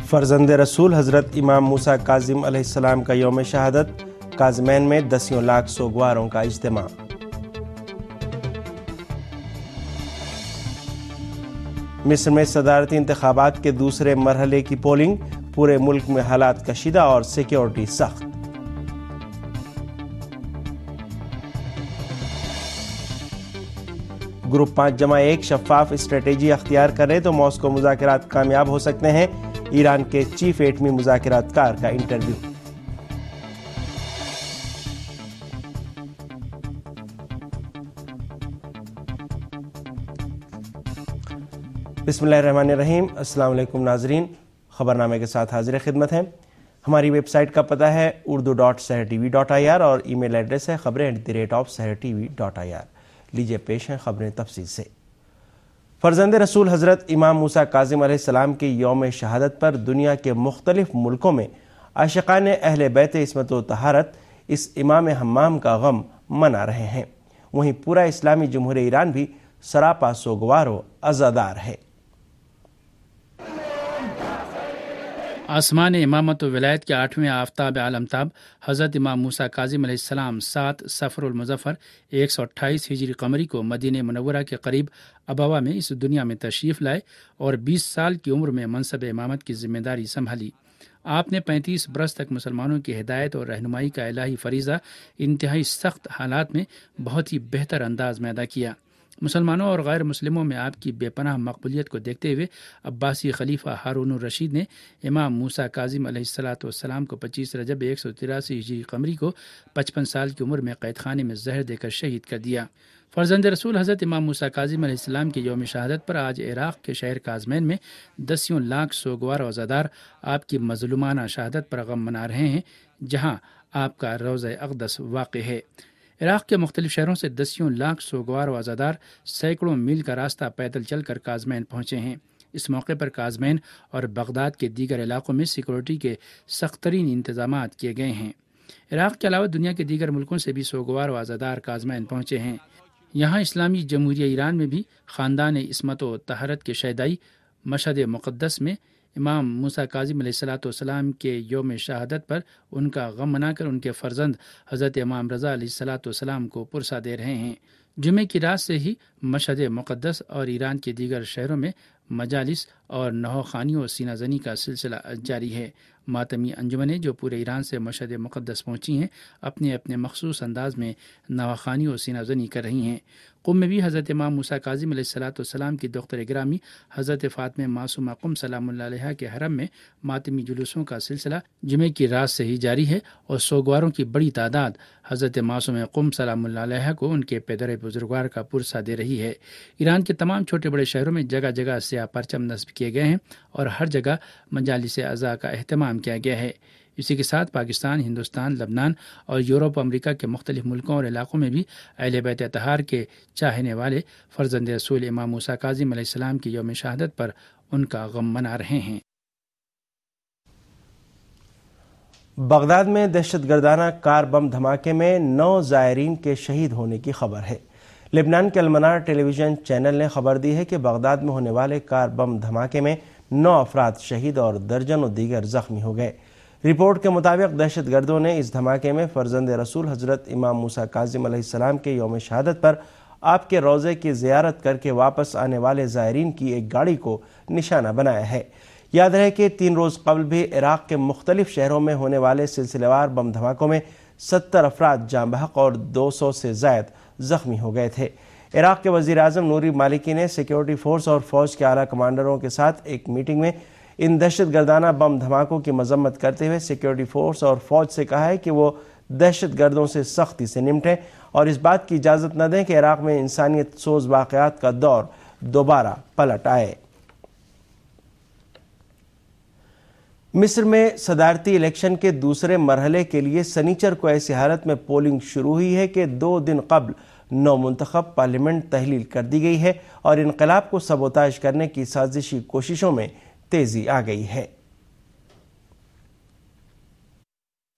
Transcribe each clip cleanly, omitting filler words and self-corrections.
فرزند رسول حضرت امام موسیٰ کاظم علیہ السلام کا یوم شہادت، کاظمین میں 10 لاکھ سوگواروں کا اجتماع۔ مصر میں صدارتی انتخابات کے دوسرے مرحلے کی پولنگ، پورے ملک میں حالات کشیدہ اور سیکیورٹی سخت۔ گروپ 5+1 شفاف اسٹریٹجی اختیار کرے تو ماسکو مذاکرات کامیاب ہو سکتے ہیں، ایران کے چیف ایٹمی مذاکرات کار کا انٹرویو۔ بسم اللہ الرحمن الرحیم۔ السلام علیکم ناظرین، خبرنامے کے ساتھ حاضر خدمت ہیں۔ ہماری ویب سائٹ کا پتہ ہے urdu.sehrtv.ir اور ای میل ایڈریس ہے خبریں@sehrtv.ir۔ لیجئے پیش ہیں خبریں تفصیل سے۔ فرزند رسول حضرت امام موسیٰ کاظم علیہ السلام کی یوم شہادت پر دنیا کے مختلف ملکوں میں عاشقان اہل بیت عصمت و طہارت اس امام حمام کا غم منا رہے ہیں، وہیں پورا اسلامی جمہوریہ ایران بھی سراپا سوگوار و عزادار ہے۔ آسمان امامت و ولایت کے 8ویں آفتاب عالمتاب حضرت امام موسیٰ کاظم علیہ السلام 7 صفر المظفر 128 ہجری قمری کو مدینہ منورہ کے قریب ابوا میں اس دنیا میں تشریف لائے اور 20 سال کی عمر میں منصب امامت کی ذمہ داری سنبھالی۔ آپ نے 35 برس تک مسلمانوں کی ہدایت اور رہنمائی کا الہی فریضہ انتہائی سخت حالات میں بہت ہی بہتر انداز میں ادا کیا۔ مسلمانوں اور غیر مسلموں میں آپ کی بے پناہ مقبولیت کو دیکھتے ہوئے عباسی خلیفہ ہارون الرشید نے امام موسیٰ کاظم علیہ السلام کو 25 رجب 183 ہجری قمری کو 55 سال کی عمر میں قید خانے میں زہر دے کر شہید کر دیا۔ فرزند رسول حضرت امام موسیٰ کاظم علیہ السلام کے یوم شہادت پر آج عراق کے شہر کاظمین میں 10 لاکھ سوگوار و عزادار آپ کی مظلومانہ شہادت پر غم منا رہے ہیں، جہاں آپ کا روضہ اقدس واقع ہے۔ عراق کے مختلف شہروں سے 10 لاکھ سوگوار و عزادار سینکڑوں میل کا راستہ پیدل چل کر کاظمین پہنچے ہیں۔ اس موقع پر کاظمین اور بغداد کے دیگر علاقوں میں سیکورٹی کے سخت ترین انتظامات کیے گئے ہیں۔ عراق کے علاوہ دنیا کے دیگر ملکوں سے بھی سوگوار و عزادار کاظمین پہنچے ہیں۔ یہاں اسلامی جمہوریہ ایران میں بھی خاندان عصمت و طہارت کے شیدائی مشہد مقدس میں امام موسیٰ کاظم علیہ السلام کے یوم شہادت پر ان کا غم منا کر ان کے فرزند حضرت امام رضا علیہ السلام کو پرسہ دے رہے ہیں۔ جمعے کی رات سے ہی مشہد مقدس اور ایران کے دیگر شہروں میں مجالس اور نوخوانیوں و سینہ زنی کا سلسلہ جاری ہے۔ ماتمی انجمنیں جو پورے ایران سے مشہد مقدس پہنچی ہیں اپنے اپنے مخصوص انداز میں نوخوانی و سینہ زنی کر رہی ہیں۔ قم میں بھی حضرت امام موسیٰ کاظم علیہ السلام کی دختر گرامی حضرت فاطمہ معصومہ قم سلام اللہ علیہا کے حرم میں ماتمی جلوسوں کا سلسلہ جمعے کی رات سے ہی جاری ہے اور سوگواروں کی بڑی تعداد حضرت معصومہ قم سلام اللہ علیہا کو ان کے پدر بزرگوار کا پرسہ دے رہی ہے۔ ایران کے تمام چھوٹے بڑے شہروں میں جگہ جگہ سیاہ پرچم نصب کیے گئے ہیں اور ہر جگہ مجالس عزا کا اہتمام کیا گیا ہے۔ اسی کے ساتھ پاکستان، ہندوستان، لبنان اور یورپ و امریکہ کے مختلف ملکوں اور علاقوں میں بھی اہل بیت اطہار کے چاہنے والے فرزند رسول امام موسیٰ کاظم علیہ السلام کی یوم شہادت پر ان کا غم منا رہے ہیں۔ بغداد میں دہشت گردانہ کار بم دھماکے میں 9 زائرین کے شہید ہونے کی خبر ہے۔ لبنان کے المنار ٹیلی ویژن چینل نے خبر دی ہے کہ بغداد میں ہونے والے کار بم دھماکے میں 9 افراد شہید اور درجنوں دیگر زخمی ہو گئے۔ رپورٹ کے مطابق دہشت گردوں نے اس دھماکے میں فرزند رسول حضرت امام موسیٰ کاظم علیہ السلام کے یوم شہادت پر آپ کے روضے کی زیارت کر کے واپس آنے والے زائرین کی ایک گاڑی کو نشانہ بنایا ہے۔ یاد رہے کہ 3 روز قبل بھی عراق کے مختلف شہروں میں ہونے والے سلسلہ وار بم دھماکوں میں 70 افراد جاں بحق اور 200 سے زائد زخمی ہو گئے تھے۔ عراق کے وزیر اعظم نوری مالکی نے سیکیورٹی فورس اور فوج کے اعلیٰ کمانڈروں کے ساتھ ایک میٹنگ میں ان دہشت گردانہ بم دھماکوں کی مذمت کرتے ہوئے سیکیورٹی فورس اور فوج سے کہا ہے کہ وہ دہشت گردوں سے سختی سے نمٹیں اور اس بات کی اجازت نہ دیں کہ عراق میں انسانیت سوز واقعات کا دور دوبارہ پلٹ آئے۔ مصر میں صدارتی الیکشن کے دوسرے مرحلے کے لیے سنیچر کو ایسی حالت میں پولنگ شروع ہوئی ہے کہ 2 دن قبل نو منتخب پارلیمنٹ تحلیل کر دی گئی ہے اور انقلاب کو سبوتاژ کرنے کی سازشی کوششوں میں تیزی آ گئی ہے۔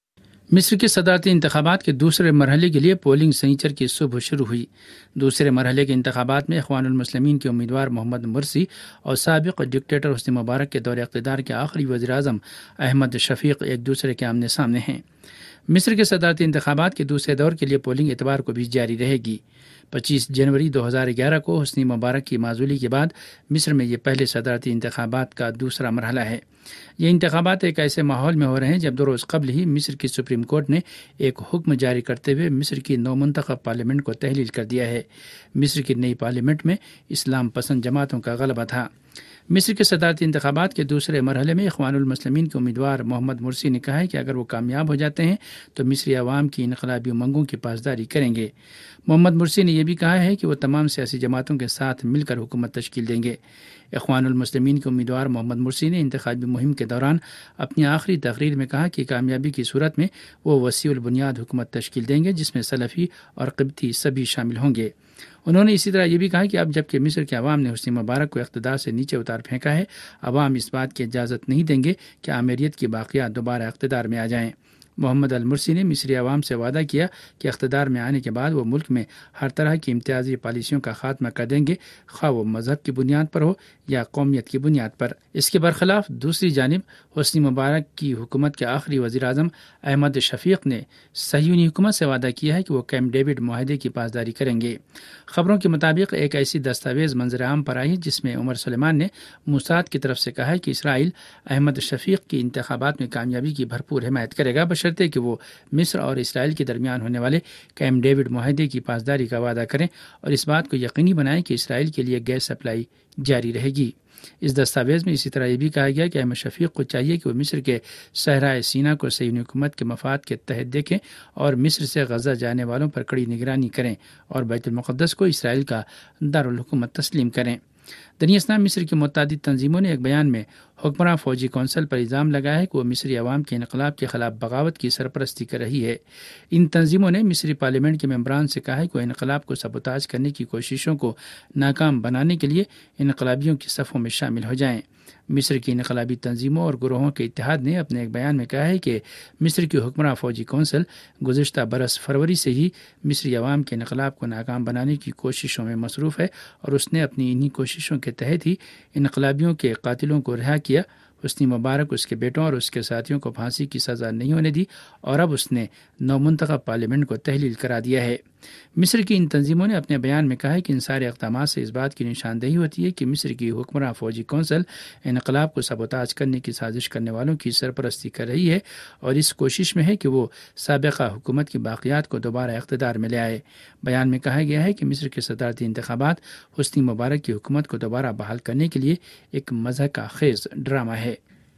مصر کے صدارتی انتخابات کے دوسرے مرحلے کے لیے پولنگ سنیچر کی صبح شروع ہوئی۔ دوسرے مرحلے کے انتخابات میں اخوان المسلمین کے امیدوار محمد مرسی اور سابق ڈکٹیٹر حسنی مبارک کے دور اقتدار کے آخری وزیر اعظم احمد شفیق ایک دوسرے کے آمنے سامنے ہیں۔ مصر کے صدارتی انتخابات کے دوسرے دور کے لیے پولنگ اتوار کو بھی جاری رہے گی۔ 25 جنوری 2011 کو حسنی مبارک کی معزولی کے بعد مصر میں یہ پہلے صدارتی انتخابات کا دوسرا مرحلہ ہے۔ یہ انتخابات ایک ایسے ماحول میں ہو رہے ہیں جب 2 روز قبل ہی مصر کی سپریم کورٹ نے ایک حکم جاری کرتے ہوئے مصر کی نومنتخب پارلیمنٹ کو تحلیل کر دیا ہے۔ مصر کی نئی پارلیمنٹ میں اسلام پسند جماعتوں کا غلبہ تھا۔ مصر کے صدارتی انتخابات کے دوسرے مرحلے میں اخوان المسلمین کے امیدوار محمد مرسی نے کہا ہے کہ اگر وہ کامیاب ہو جاتے ہیں تو مصری عوام کی انقلابی امنگوں کی پاسداری کریں گے۔ محمد مرسی نے یہ بھی کہا ہے کہ وہ تمام سیاسی جماعتوں کے ساتھ مل کر حکومت تشکیل دیں گے۔ اخوان المسلمین کے امیدوار محمد مرسی نے انتخابی مہم کے دوران اپنی آخری تقریر میں کہا کہ کامیابی کی صورت میں وہ وسیع البنیاد حکومت تشکیل دیں گے جس میں سلفی اور قبطی سبھی شامل ہوں گے۔ انہوں نے اسی طرح یہ بھی کہا کہ اب جبکہ مصر کے عوام نے حسنی مبارک کو اقتدار سے نیچے اتار پھینکا ہے، عوام اس بات کی اجازت نہیں دیں گے کہ آمیریت کی باقیات دوبارہ اقتدار میں آ جائیں۔ محمد المرسی نے مصری عوام سے وعدہ کیا کہ اقتدار میں آنے کے بعد وہ ملک میں ہر طرح کی امتیازی پالیسیوں کا خاتمہ کر دیں گے، خواہ وہ مذہب کی بنیاد پر ہو یا قومیت کی بنیاد پر۔ اس کے برخلاف دوسری جانب حسنی مبارک کی حکومت کے آخری وزیر اعظم احمد شفیق نے صہیونی حکومت سے وعدہ کیا ہے کہ وہ کیمپ ڈیوڈ معاہدے کی پاسداری کریں گے۔ خبروں کے مطابق ایک ایسی دستاویز منظر عام پر آئی جس میں عمر سلیمان نے موساد کی طرف سے کہا ہے کہ اسرائیل احمد شفیق کی انتخابات میں کامیابی کی بھرپور حمایت کرے گا، بشرطے کہ وہ مصر اور اسرائیل کے درمیان ہونے والے کیمپ ڈیوڈ معاہدے کی پاسداری کا وعدہ کریں اور اس بات کو یقینی بنائیں کہ اسرائیل کے لیے گیس سپلائی جاری رہے گی۔ اس دستاویز میں اسی طرح یہ بھی کہا گیا کہ احمد شفیق کو چاہیے کہ وہ مصر کے صحرائے سینا کو صہیونی حکومت کے مفاد کے تحت دیکھیں اور مصر سے غزہ جانے والوں پر کڑی نگرانی کریں اور بیت المقدس کو اسرائیل کا دارالحکومت تسلیم کریں۔ دنیا اسلام مصر کی متعدد تنظیموں نے ایک بیان میں حکمراں فوجی کونسل پر الزام لگایا ہے کہ وہ مصری عوام کے انقلاب کے خلاف بغاوت کی سرپرستی کر رہی ہے۔ ان تنظیموں نے مصری پارلیمنٹ کے ممبران سے کہا ہے کہ وہ انقلاب کو سبوتاژ کرنے کی کوششوں کو ناکام بنانے کے لیے انقلابیوں کی صفوں میں شامل ہو جائیں۔ مصر کی انقلابی تنظیموں اور گروہوں کے اتحاد نے اپنے ایک بیان میں کہا ہے کہ مصر کی حکمراں فوجی کونسل گزشتہ برس فروری سے ہی مصری عوام کے انقلاب کو ناکام بنانے کی کوششوں میں مصروف ہے اور اس نے اپنی انہی کوششوں کے تحت ہی انقلابیوں کے قاتلوں کو رہا کیا۔ حسنی مبارک، اس کے بیٹوں اور اس کے ساتھیوں کو پھانسی کی سزا نہیں ہونے دی اور اب اس نے نومنتخب پارلیمنٹ کو تحلیل کرا دیا ہے۔ مصر کی ان تنظیموں نے اپنے بیان میں کہا ہے کہ ان سارے اقدامات سے اس بات کی نشاندہی ہوتی ہے کہ مصر کی حکمراں فوجی کونسل انقلاب کو سبوتاژ کرنے کی سازش کرنے والوں کی سرپرستی کر رہی ہے اور اس کوشش میں ہے کہ وہ سابقہ حکومت کی باقیات کو دوبارہ اقتدار میں لے آئے۔ بیان میں کہا گیا ہے کہ مصر کے صدارتی انتخابات حسنی مبارک کی حکومت کو دوبارہ بحال کرنے کے لیے ایک مضحکہ خیز ڈرامہ ہے۔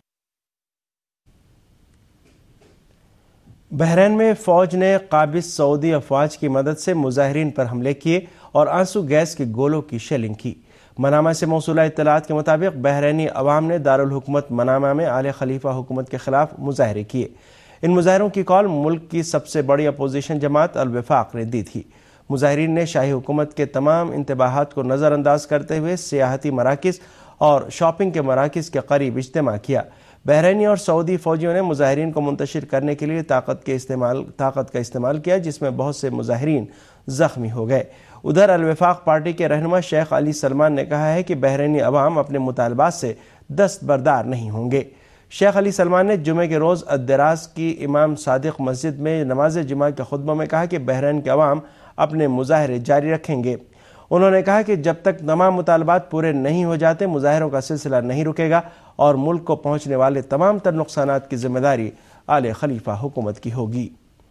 بحرین میں فوج نے قابض سعودی افواج کی مدد سے مظاہرین پر حملے کیے اور آنسو گیس کے گولوں کی شیلنگ کی۔ منامہ سے موصولہ اطلاعات کے مطابق بحرینی عوام نے دارالحکومت منامہ میں آل خلیفہ حکومت کے خلاف مظاہرے کیے۔ ان مظاہروں کی کال ملک کی سب سے بڑی اپوزیشن جماعت الوفاق نے دی تھی۔ مظاہرین نے شاہی حکومت کے تمام انتباہات کو نظر انداز کرتے ہوئے سیاحتی مراکز اور شاپنگ کے مراکز کے قریب اجتماع کیا۔ بحرینی اور سعودی فوجیوں نے مظاہرین کو منتشر کرنے کے لیے طاقت کا استعمال کیا، جس میں بہت سے مظاہرین زخمی ہو گئے۔ ادھر الوفاق پارٹی کے رہنما شیخ علی سلمان نے کہا ہے کہ بحرینی عوام اپنے مطالبات سے دستبردار نہیں ہوں گے۔ شیخ علی سلمان نے جمعے کے روز الدراز کی امام صادق مسجد میں نماز جمعہ کے خطبہ میں کہا کہ بحرین کے عوام اپنے مظاہرے جاری رکھیں گے۔ انہوں نے کہا کہ جب تک تمام مطالبات پورے نہیں ہو جاتے مظاہروں کا سلسلہ نہیں رکے گا اور ملک کو پہنچنے والے تمام تر نقصانات کی ذمہ داری آل خلیفہ حکومت کی ہوگی۔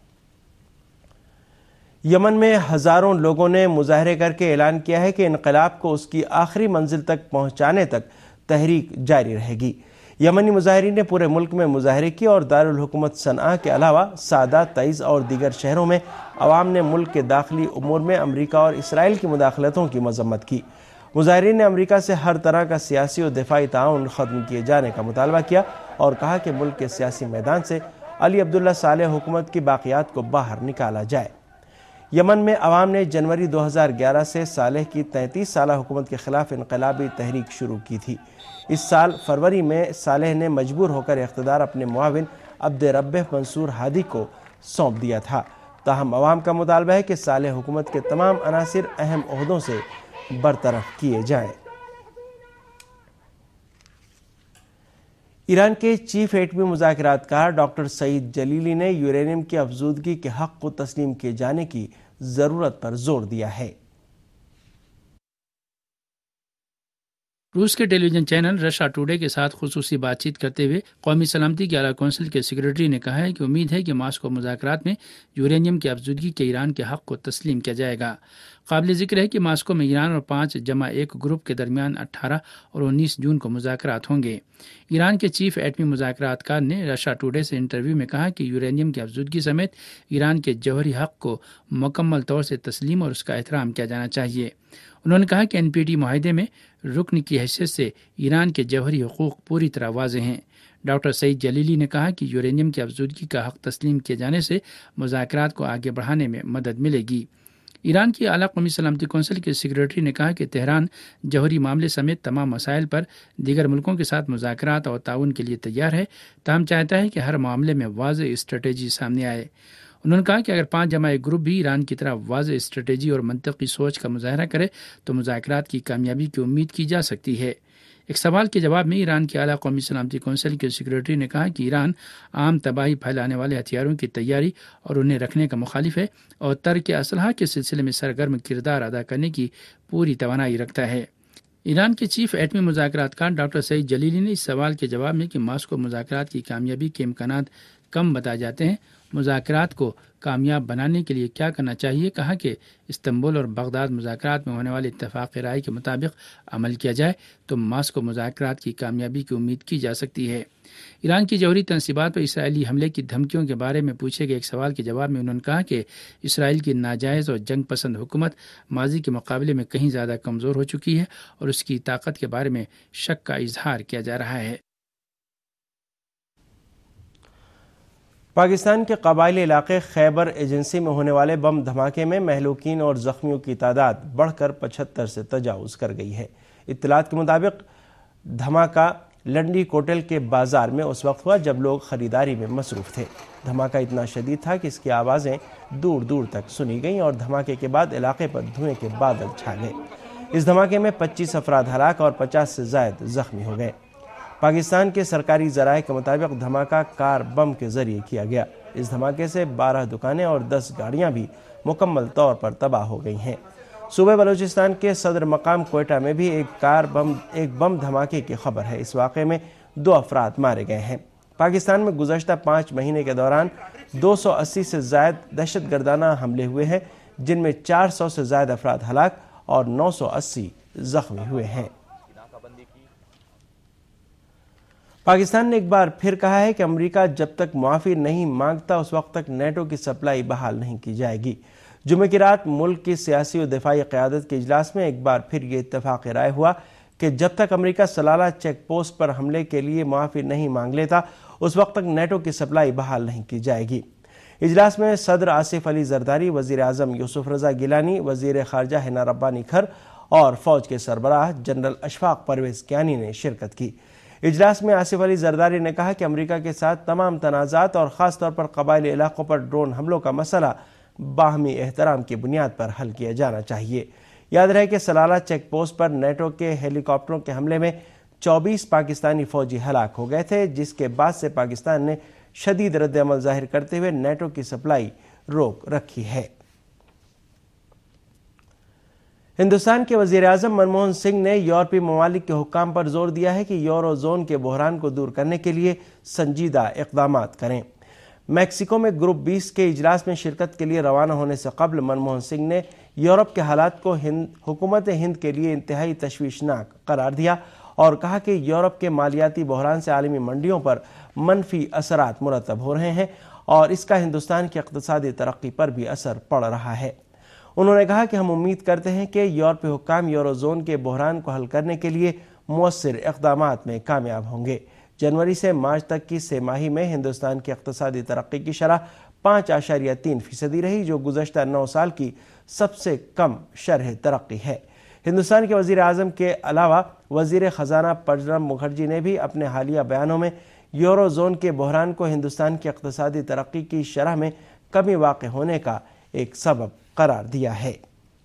یمن میں ہزاروں لوگوں نے مظاہرے کر کے اعلان کیا ہے کہ انقلاب کو اس کی آخری منزل تک پہنچانے تک تحریک جاری رہے گی۔ یمنی مظاہرین نے پورے ملک میں مظاہرے کیے اور دارالحکومت صنعاء کے علاوہ سعدہ، تعز اور دیگر شہروں میں عوام نے ملک کے داخلی امور میں امریکہ اور اسرائیل کی مداخلتوں کی مذمت کی۔ مظاہرین نے امریکہ سے ہر طرح کا سیاسی اور دفاعی تعاون ختم کیے جانے کا مطالبہ کیا اور کہا کہ ملک کے سیاسی میدان سے علی عبداللہ صالح حکومت کی باقیات کو باہر نکالا جائے۔ یمن میں عوام نے جنوری 2011 سے صالح کی 33 سالہ حکومت کے خلاف انقلابی تحریک شروع کی تھی۔ اس سال فروری میں صالح نے مجبور ہو کر اقتدار اپنے معاون عبد ربہ منصور ہادی کو सौंप दिया था। ताहम अवाम का मुतालबा है कि सालेह हुकूमत के तमाम अनासिर अहम ओहदों से बरतरफ किए जाएं। ईरान के चीफ एटमी मुज़ाकरातकार डॉक्टर सईद जलीली ने यूरेनियम की अफजूदगी के हक़ को तस्लीम किए जाने की ज़रूरत पर जोर दिया है। रूस के टेलीविजन चैनल रशिया टुडे के साथ खुसूसी बातचीत करते हुए कौमी सलामती के आला कौंसिल के सेक्रेटरी ने कहा है कि उम्मीद है कि मास्को मुज़ाकरात में यूरेनियम की अफजूदगी के ईरान के हक़ को तस्लीम किया जाएगा। काबिल ज़िक्र है कि मास्को में ईरान और 5+1 ग्रुप के दरमियान 18 और 19 जून को मुज़ाकरात होंगे। ईरान के चीफ एटमी मुज़ाकरातकार ने रशिया टुडे से इंटरव्यू में कहा कि यूरेनियम की अफजूदगी समेत ईरान के जौहरी हक़ को मुकम्मल तौर से तस्लीम और उसका एहतराम किया जाना चाहिए। उन्होंने कहा कि NPT माहिदे में रुकन की हैसियत से ईरान के जौहरी हुकूक पूरी तरह वाज़ेह हैं। डॉक्टर सईद जलीली ने कहा कि यूरेनियम की अफजूदगी का हक़ तस्लीम किए जाने से मुज़ाकरात को आगे बढ़ाने में मदद मिलेगी। ईरान की आला कौमी सलामती कौंसिल के सेक्रेटरी ने कहा कि तेहरान जौहरी मामले समेत तमाम मसाइल पर दीगर मुल्कों के साथ मुज़ाकरात और ताउन के लिए तैयार है, ताहम चाहता है कि हर मामले में वाज़ेह स्ट्रेटेजी सामने आए। उन्होंने कहा कि अगर 5+1 ग्रुप भी ईरान की तरह वाज़ेह स्ट्रेटेजी और मंतकी सोच का मुजाहरा करे तो मुज़ाकरात की कामयाबी की उम्मीद की जा सकती है। एक सवाल के जवाब में ईरान के आला कौमी सलामती कौंसिल के सेक्रेटरी ने कहा कि ईरान आम तबाही फैलाने वाले हथियारों की तैयारी और उन्हें रखने का मुखालिफ है और तर्क असलहा के सिलसिले में सरगर्म किरदार अदा करने की पूरी तवानाई रखता है। ईरान के चीफ एटमी मुज़ाकरातकार डॉक्टर सईद जलीली ने इस सवाल के जवाब में कि मास्को मुज़ाकरात की कामयाबी के इम्कानात कम बताए जाते हैं, मुज़ाकरात को कामयाब बनाने के लिए क्या करना चाहिए, कहा कि इस्तांबुल और बगदाद मुज़ाकरात में होने वाले इत्तफ़ाक़ राय के मुताबिक अमल किया जाए तो मास्को मुज़ाकरात की कामयाबी की उम्मीद की जा सकती है। ईरान की जौहरी तनसीबात पर इसराइली हमले की धमकियों के बारे में पूछे गए एक सवाल के जवाब में उन्होंने कहा कि इसराइल की नाजायज़ और जंग पसंद हुकूमत माजी के मुकाबले में कहीं ज़्यादा कमज़ोर हो चुकी है और उसकी ताकत के बारे में शक का इजहार किया जा रहा है। पाकिस्तान के कबायली इलाके खैबर एजेंसी में होने वाले बम धमाके में महलूकीन और जख्मियों की तादाद बढ़कर 75 से तजावुज़ कर गई है। इत्तलात के मुताबिक धमाका लंडी कोटल के बाजार में उस वक्त हुआ जब लोग खरीदारी में मसरूफ़ थे। धमाका इतना शदीद था कि इसकी आवाज़ें दूर दूर तक सुनी गईं और धमाके के बाद इलाके पर धुएं के बादल छा गए। इस धमाके में 25 अफराद हलाक और 50 से ज़ायद जख्मी हो गए। पाकिस्तान के सरकारी ज़राए के मुताबिक धमाका कार बम के ज़रिए किया गया। इस धमाके से 12 दुकानें और 10 गाड़ियां भी मुकम्मल तौर पर तबाह हो गई हैं। सूबे बलूचिस्तान के सदर मकाम कोयटा में भी एक बम धमाके की खबर है। इस वाक़े में 2 अफराद मारे गए हैं। पाकिस्तान में गुज़श्ता 5 महीने के दौरान 280 से ज़ायद दहशतगर्दाना हमले हुए हैं, जिनमें 400 से ज़ायद अफराद हलाक और 980 जख्मी हुए हैं। पाकिस्तान ने एक बार फिर कहा है कि अमेरिका जब तक मुआफ़ी नहीं मांगता उस वक्त तक नेटो की सप्लाई बहाल नहीं की जाएगी। जुमे की रात मुल्क की सियासी और दिफाई क़यादत के इजलास में एक बार फिर ये इत्तफ़ाक़ राय हुआ कि जब तक अमेरिका सलाला चेक पोस्ट पर हमले के लिए मुआफ़ी नहीं मांग लेता उस वक्त तक नेटो की सप्लाई बहाल नहीं की जाएगी। इजलास में सदर आसिफ अली जरदारी, वज़ीर आज़म यूसुफ रज़ा गिलानी, वज़ीर ख़ारजा हिना रब्बानी खर और फ़ौज के सरबराह जनरल अशफाक परवेज़ कियानी ने शिरकत की। इजलास में आसिफ अली जरदारी ने कहा कि अमेरिका के साथ तमाम तनाज़ात और ख़ास तौर पर कबायली इलाक़ों पर ड्रोन हमलों का मसला बाहमी एहतराम की बुनियाद पर हल किया जाना चाहिए। याद रहे कि सलाला चेक पोस्ट पर नेटो के हेलीकॉप्टरों के हमले में 24 पाकिस्तानी फ़ौजी हलाक हो गए थे, जिसके बाद से पाकिस्तान ने शदीद रद्द-ए-अमल ज़ाहिर करते हुए नेटो की सप्लाई रोक रखी है। हिंदुस्तान के वज़ीर आज़म मनमोहन सिंह ने यूरोपीय ममालिक के हुक्काम पर जोर दिया है कि यूरो जोन के बहरान को दूर करने के लिए संजीदा इक़दामात करें। मैक्सिको में ग्रुप 20 के इजलास में शिरकत के लिए रवाना होने से कबल मनमोहन सिंह ने यूरोप के हालात को हुकूमत हिंद के लिए इंतहाई तशवीशनाक करार दिया और कहा कि यूरोप के मालियाती बहरान से आलमी मंडियों पर मनफी असरात मुरतब हो रहे हैं और इसका हिंदुस्तान की इक़्तिसादी तरक्की पर भी असर पड़ रहा है। उन्होंने कहा कि हम उम्मीद करते हैं कि यूरोपीय हुक्काम यूरो जोन के बहरान को हल करने के लिए मुअस्सिर इक़दामात में कामयाब होंगे। जनवरी से मार्च तक की तिमाही में हिंदुस्तान की इक़्तिसादी तरक्की की शरह 5.3% रही, जो गुज़श्ता 9 साल की सबसे कम शरह तरक्की है। हिंदुस्तान के वज़ीर आज़म के अलावा वज़ीर ख़जाना प्रणब मुखर्जी ने भी अपने हालिया बयानों में यूरो जोन के बहरान को हिंदुस्तान की इक़्तिसादी तरक्की की शरह में کمی واقع ہونے کا ایک سبب قرار دیا ہے۔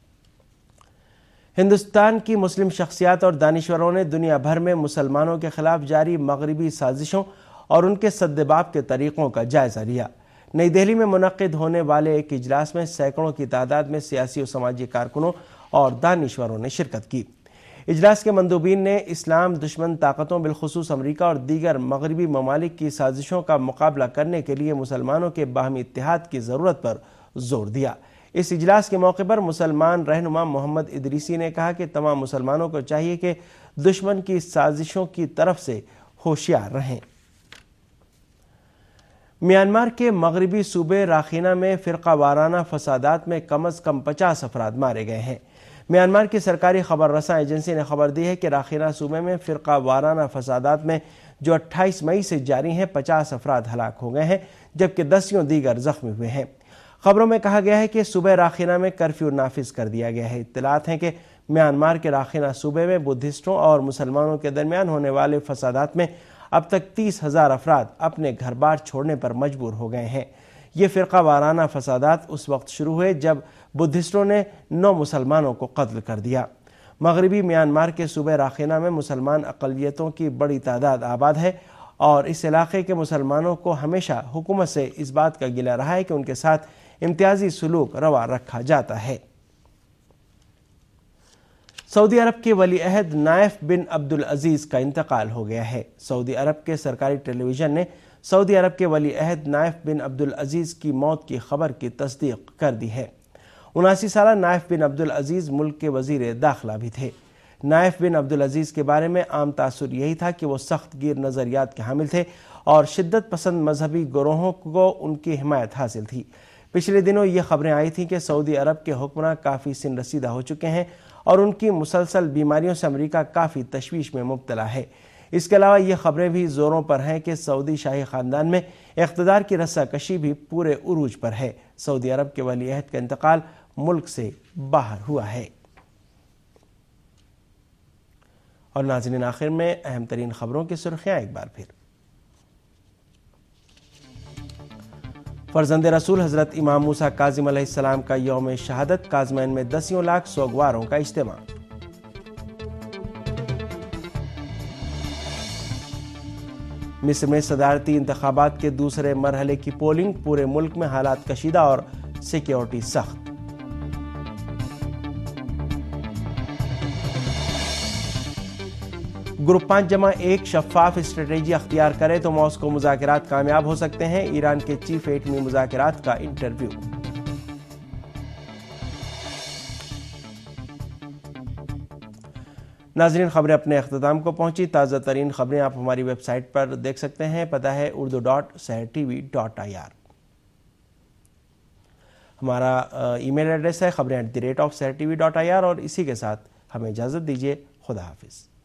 ہندوستان کی مسلم شخصیات اور دانشوروں نے دنیا بھر میں مسلمانوں کے خلاف جاری مغربی سازشوں اور ان کے سدباب کے طریقوں کا جائزہ لیا۔ نئی دہلی میں منعقد ہونے والے ایک اجلاس میں سینکڑوں کی تعداد میں سیاسی و سماجی کارکنوں اور دانشوروں نے شرکت کی۔ اجلاس کے مندوبین نے اسلام دشمن طاقتوں بالخصوص امریکہ اور دیگر مغربی ممالک کی سازشوں کا مقابلہ کرنے کے لیے مسلمانوں کے باہمی اتحاد کی ضرورت پر زور دیا۔ اس اجلاس کے موقع پر مسلمان رہنما محمد ادریسی نے کہا کہ تمام مسلمانوں کو چاہیے کہ دشمن کی سازشوں کی طرف سے ہوشیار رہیں۔ میانمار کے مغربی صوبے راخینہ میں فرقہ وارانہ فسادات میں کم از کم 50 افراد مارے گئے ہیں۔ میانمار کی سرکاری خبر رساں ایجنسی نے خبر دی ہے کہ راخینہ صوبے میں فرقہ وارانہ فسادات میں جو 28 مئی سے جاری ہیں 50 افراد ہلاک ہو گئے ہیں، جبکہ دسیوں دیگر زخمی ہوئے ہیں۔ خبروں میں کہا گیا ہے کہ صوبہ راخینہ میں کرفیو نافذ کر دیا گیا ہے۔ اطلاعات ہیں کہ میانمار کے راخینہ صوبے میں بدھسٹوں اور مسلمانوں کے درمیان ہونے والے فسادات میں اب تک 30,000 افراد اپنے گھر بار چھوڑنے پر مجبور ہو گئے ہیں۔ یہ فرقہ وارانہ فسادات اس وقت شروع ہوئے جب بدھسٹوں نے 9 مسلمانوں کو قتل کر دیا۔ مغربی میانمار کے صوبہ راخینہ میں مسلمان اقلیتوں کی بڑی تعداد آباد ہے اور اس علاقے کے مسلمانوں کو ہمیشہ حکومت سے اس بات کا گلہ رہا ہے کہ ان کے ساتھ امتیازی سلوک روا رکھا جاتا ہے۔ سعودی عرب کے ولی عہد نائف بن عبدالعزیز کا انتقال ہو گیا ہے۔ سعودی عرب کے سرکاری ٹیلی ویژن نے سعودی عرب کے ولی عہد نائف بن عبدالعزیز کی موت کی خبر کی تصدیق کر دی ہے۔ 79 سالہ نائف بن عبدالعزیز ملک کے وزیر داخلہ بھی تھے۔ نائف بن عبدالعزیز کے بارے میں عام تاثر یہی تھا کہ وہ سخت گیر نظریات کے حامل تھے اور شدت پسند مذہبی گروہوں کو ان کی حمایت حاصل تھی۔ پچھلے دنوں یہ خبریں آئی تھیں کہ سعودی عرب کے حکمراں کافی سن رسیدہ ہو چکے ہیں اور ان کی مسلسل بیماریوں سے امریکہ کافی تشویش میں مبتلا ہے۔ اس کے علاوہ یہ خبریں بھی زوروں پر ہیں کہ سعودی شاہی خاندان میں اقتدار کی رسہ کشی بھی پورے عروج پر ہے۔ سعودی عرب کے ولی عہد کا انتقال ملک سے باہر ہوا ہے۔ اور ناظرین، آخر میں اہم ترین خبروں کی سرخیاں ایک بار پھر۔ فرزند رسول حضرت امام موسیٰ کاظم علیہ السلام کا یوم شہادت، کاظمین میں دسیوں لاکھ سوگواروں کا اجتماع۔ مصر میں صدارتی انتخابات کے دوسرے مرحلے کی پولنگ، پورے ملک میں حالات کشیدہ اور سیکیورٹی سخت۔ گروپ 5+1 شفاف اسٹریٹجی اختیار کرے تو ماسکو مذاکرات کامیاب ہو سکتے ہیں، ایران کے چیف ایٹمی مذاکرات کا انٹرویو۔ ناظرین، خبریں اپنے اختتام کو پہنچی۔ تازہ ترین خبریں آپ ہماری ویب سائٹ پر دیکھ سکتے ہیں، پتہ ہے urdu.sehrtv.ir۔ ہمارا ای میل ایڈریس ہے خبریں @sehrtv.ir، اور اسی کے ساتھ ہمیں اجازت دیجیے۔ خدا حافظ۔